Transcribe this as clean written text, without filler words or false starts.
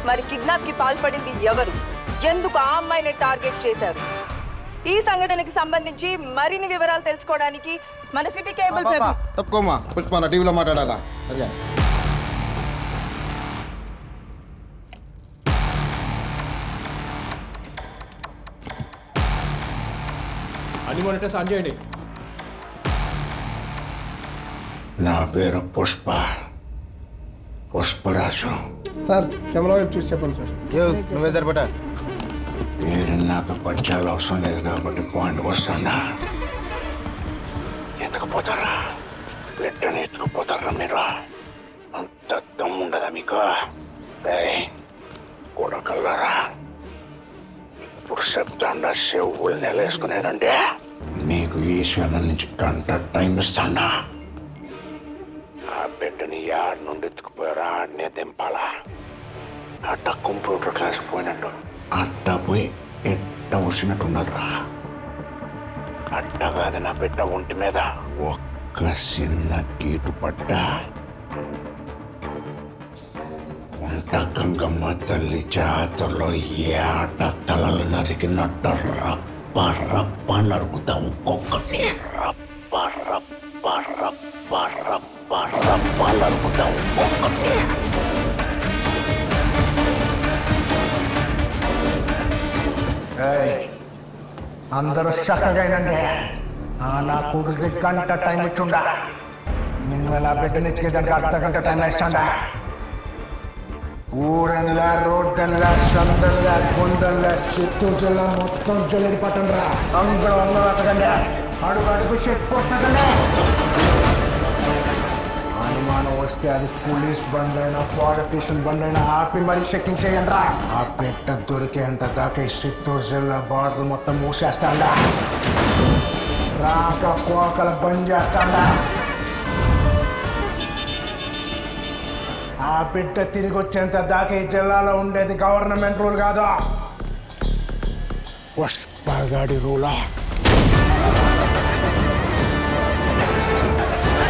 మరి కిడ్నాప్ కి పాల్పడింది ఎవరు, ఎందుకు ఆ అమ్మాయిని టార్గెట్ చేశారు? ఈ సంఘటనకి సంబంధించి మరిన్ని వివరాలు తెలుసుకోవడానికి మన సిటీ కేబుల్ తప్పుకోమా పుష్ప నా టీవీలో మాట్లాడాలా. సరే అన్ని మానిటర్స్ ఆన్ చేయండి. నా పేరు పుష్పరాజు సార్ కెమెరా వైపు చూసి చెప్పండి సార్. నువ్వే సరిపడా పేరు నాకు పచ్చాలు అవసరం లేదు కాబట్టి పాయింట్ వస్తాడా. ఎత్తుకుపోతారా బిడ్డని ఎత్తుకుపోతారా మీరు? అంత దమ్ముండదా మీకు? కొడకల్లారా ఇప్పుడు చెప్తాండా చెవులు నెలేసుకునేదంటే మీకు ఈశ్వరం నుంచి గంట టైం ఇస్తాడా. ఆ బిడ్డని యాడ్ నుండి ఎత్తుకుపోయారా ఆడనే దింపాలా. అట్ట కంప్యూటర్ క్లాస్ పోయినట్టు అట్ట పోయి ఎట్ట వచ్చినట్టు ఉండదురా. అట్ట కాదు నా బిడ్డ ఒంటి మీద ఒక్క చిన్న గీటు పడ్డ వంట గంగమ్మ తల్లి జాతరలో ఏట తలలు నరికినట్టు రప్ప రప్ప నరుకుతా ఒక్కొక్కటి. రప్ప రప్ప రప్ప రప్ప రప్ప నరుకుతా ఒక్కొక్కటి. అందరూ చక్కగానండి. నా కొడుకు గంట టైం ఇచ్చుండా. మిమ్మల్ని ఆ బిడ్డని ఇచ్చేదానికి అర్ధగంట టైం ఇస్తాండా. ఊరన్లా రోడ్డన్లా సందన్లా గుండన్లా చిత్తూరు జిల్లా మొత్తం జల్లెడి పట్టండి రా. అంగుళం అంగుళం అతకండి. అడుగు అడుగు చెక్ పోస్టండి. అనుమానం వస్తే అది పోలీస్ బండ్ అయినా పాలిటీషియన్ బండ్ అయినా ఆపి మరీ చెక్కింగ్ చేయండి రా. ఆ పెట్ట దొరికేంత దాకా చిత్తూరు జిల్లా బార్డర్ మొత్తం మూసేస్తాండా. రాక కోకల బంద్ చేస్తాండా. ఆ బిడ్డ తిరిగి వచ్చేంత దాకా ఈ జిల్లాలో ఉండేది గవర్నమెంట్ రూల్ కాదు, పుష్పగాడి రూలా.